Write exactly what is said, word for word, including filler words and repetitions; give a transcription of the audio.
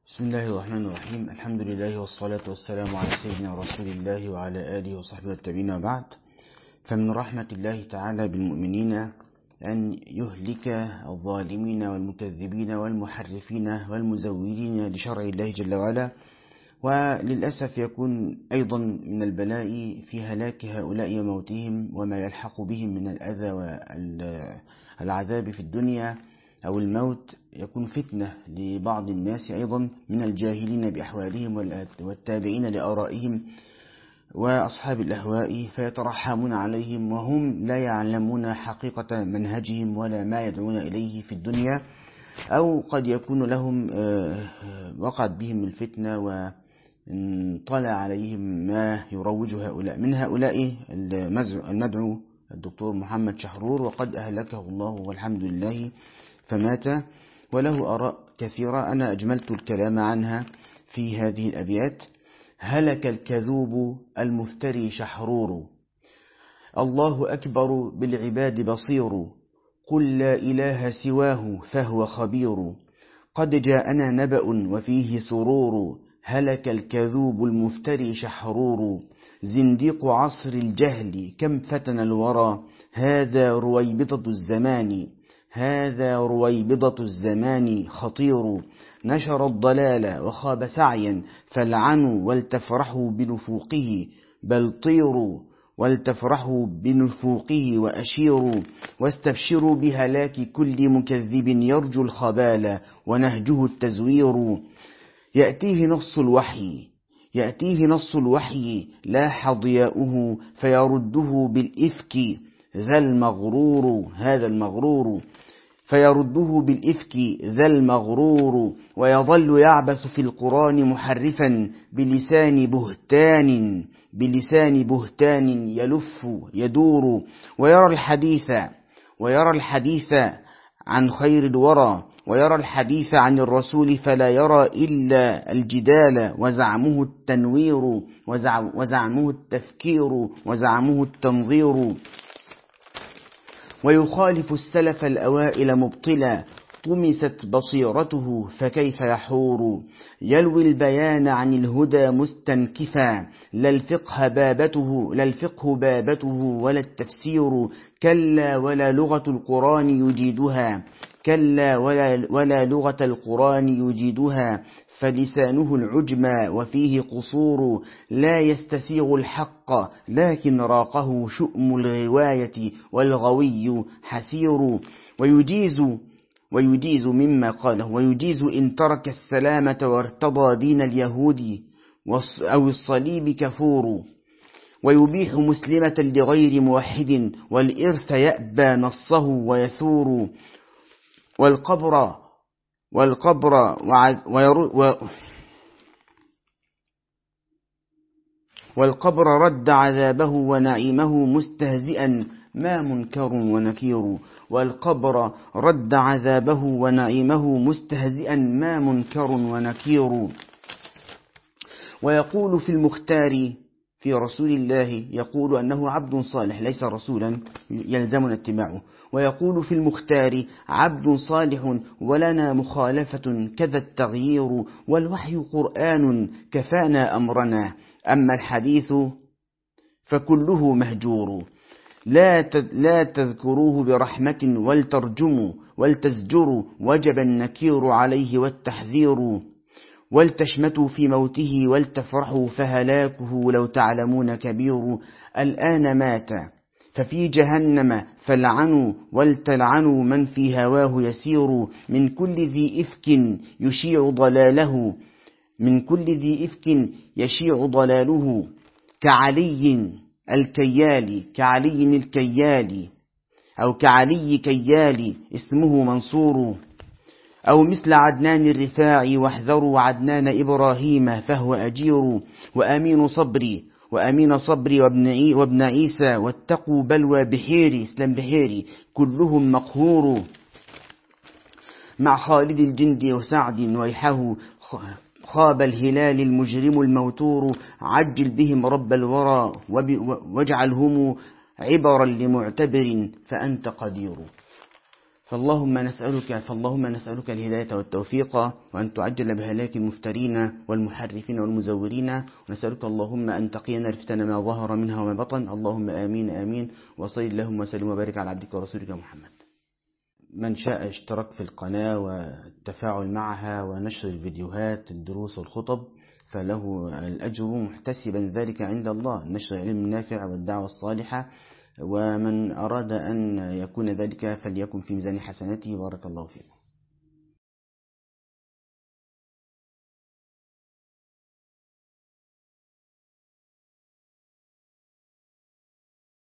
بسم الله الرحمن الرحيم. الحمد لله والصلاة والسلام على سيدنا رسول الله وعلى آله وصحبه والتابعين وبعد. فمن رحمة الله تعالى بالمؤمنين أن يهلك الظالمين والمكذبين والمحرفين والمزورين لشرع الله جل وعلا، وللأسف يكون أيضا من البلاء في هلاك هؤلاء وموتهم وما يلحق بهم من الأذى والعذاب في الدنيا أو الموت. يكون فتنة لبعض الناس أيضا من الجاهلين بأحوالهم والتابعين لآرائهم وأصحاب الأهواء، فيترحمون عليهم وهم لا يعلمون حقيقة منهجهم ولا ما يدعون إليه في الدنيا، أو قد يكون لهم وقعت بهم الفتنة وانطلع عليهم ما يروج هؤلاء. من هؤلاء المدعو الدكتور محمد شحرور، وقد أهلكه الله والحمد لله فمات، وله آراء كثيرة أنا أجملت الكلام عنها في هذه الأبيات. هلك الكذوب المفتري شحرور، الله أكبر بالعباد بصير، قل لا إله سواه فهو خبير، قد جاءنا نبأ وفيه سرور، هلك الكذوب المفتري شحرور، زنديق عصر الجهل كم فتن الورى، هذا رويبضة الزمان هذا رويبضة الزمان خطير، نشر الضلال وخاب سعيا، فالعنوا ولتفرحوا بنفوقه، بل طيروا ولتفرحوا بنفوقه وأشيروا، واستبشروا بهلاك كل مكذب يرجو الخبال ونهجه التزوير. يأتيه نص الوحي يأتيه نص الوحي لاح ضياؤه، فيرده بالإفك ذا المغرور هذا المغرور فيرده بالإفك ذا المغرور، ويظل يعبث في القرآن محرفا بلسان بهتان بلسان بهتان يلف يدور، ويرى الحديث ويرى الحديث عن خير الورى، ويرى الحديث عن الرسول فلا يرى إلا الجدال، وزعمه التنوير وزعمه التفكير وزعمه التنظير، ويخالف السلف الأوائل مبطلا، طمست بصيرته فكيف يحور، يلوي البيان عن الهدى مستنكفا، لا الفقه بابته لا الفقه بابته ولا التفسير، كلا ولا لغة القرآن يجيدها كلا ولا, ولا لغة القرآن يجيدها، فلسانه العجمى وفيه قصور، لا يستسيغ الحق لكن راقه شؤم الغواية، والغوي حسير، ويجيز ويجيز مما قاله ويجيز إن ترك السلامة وارتضى دين اليهود أو الصليب كفور، ويبيح مسلمة لغير موحد، والإرث يأبى نصه ويثور، والقبر والقبر و والقبر رد عذابه ونعيمه مستهزئا ما منكر ونكير، والقبر رد عذابه ونعيمه مستهزئا ما منكر ونكير. ويقول في المختار في رسول الله، يقول أنه عبد صالح ليس رسولا يلزمنا اتباعه، ويقول في المختار عبد صالح ولنا مخالفة كذا التغيير، والوحي قرآن كفانا أمرنا، أما الحديث فكله مهجور، لا لا تذكروه برحمة ولترجموا ولتزجروا، وجب النكير عليه والتحذير، ولتشمتوا في موته ولتفرحوا، فهلاكه لو تعلمون كبير، الآن مات ففي جهنم فلعنوا ولتلعنوا من في هواه يسير، من كل ذي إفك يشيع ضلاله من كل ذي إفك يشيع ضلاله، كعلي الكيالي كعلي الكيالي أو كعلي كيالي اسمه منصور، أو مثل عدنان الرفاعي، واحذروا عدنان إبراهيم فهو أجير، وأمين صبري وأمين صبري وابن, وابن عيسى، واتقوا بلوى بحيري اسلام بحيري كلهم مقهور، مع خالد الجند وسعد ويحه خاب الهلال المجرم الموتور، عجل بهم رب الورى واجعلهم عبرا لمعتبر فأنت قدير. فاللهم نسألك فاللهم نسألك الهداية والتوفيق، وأن تعجل بهلاك المفترين والمحرفين والمزورين، ونسألك اللهم أن تقينا الفتن ما ظهر منها وما بطن. اللهم آمين آمين. وصل اللهم وسلم وبارك على عبدك ورسولك محمد. من شاء اشترك في القناة والتفاعل معها ونشر الفيديوهات الدروس والخطب فله الأجر محتسبا ذلك عند الله، نشر العلم النافع والدعوة الصالحة. ومن أراد أن يكون ذلك فليكن في ميزان حسناته. بارك الله فيكم.